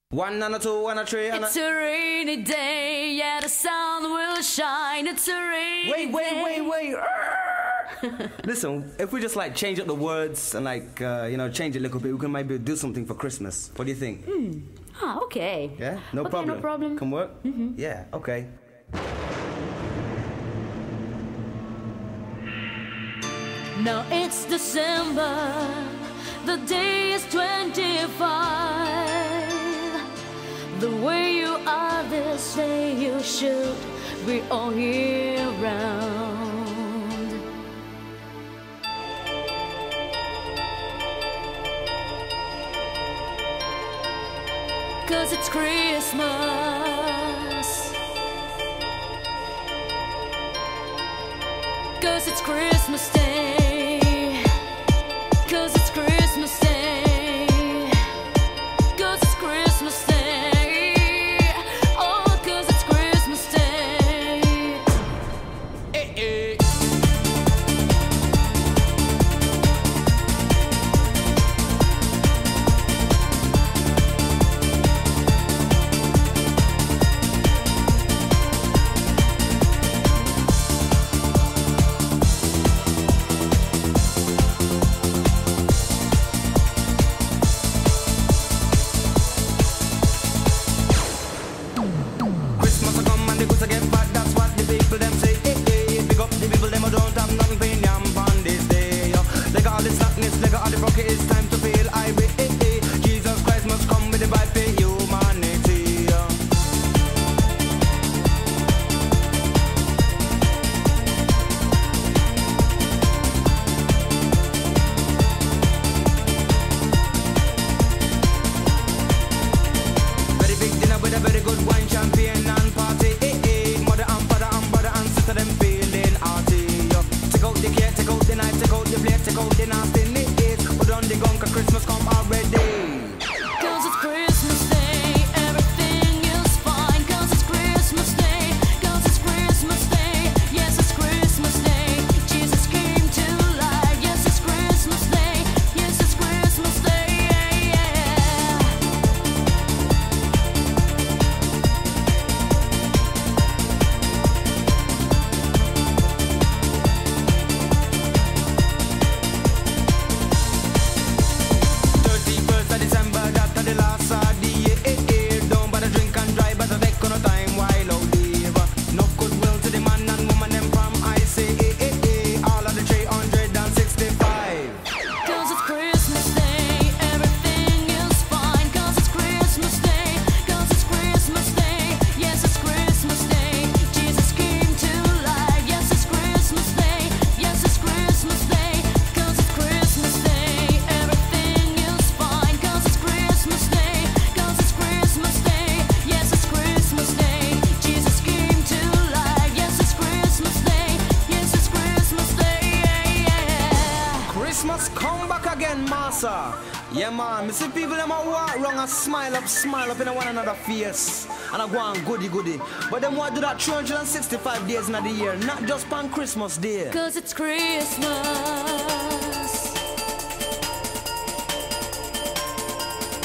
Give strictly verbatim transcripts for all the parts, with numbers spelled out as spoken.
One and a two and a three and a... It's a rainy day, yeah, the sun will shine. It's a rainy Wait, wait, day. wait, wait. Listen, if we just like change up the words and like, uh, you know, change it a little bit, we can maybe do something for Christmas. What do you think? Mm. Ah, okay. Yeah, no okay, problem. no problem. Can work? Mm-hmm. Yeah, okay. Now it's December, the day is twenty-five. The way you are this day you should be all year round. Cause it's Christmas, cause it's Christmas Day, cause it's Christmas Day, cause it's Christmas Day. It's time to feel irate. Jesus Christ must come with the vibe for humanity. Very big dinner with a very good wine, champagne and party. Mother and father and brother and sister them feeling arty. Take out the cake, take out the knife, take out the plate, take out the nasty. On the gun, cause Christmas come already. Cause it's Christmas Day, everything is fine. Cause it's Christmas Day, cause it's Christmas Day. Yes, it's Christmas Day, Jesus came to life. Yes, it's Christmas Day, yes, it's Christmas Day, yeah, yeah. Come back again, Massa. Yeah, man. Me see people them a walk wrong and smile up, smile up in one another face. And I go on goody goody. But them want to do that three hundred sixty-five days in the year, not just on Christmas Day. Cause it's Christmas.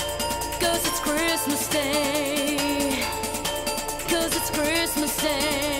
Cause it's Christmas Day. Cause it's Christmas Day.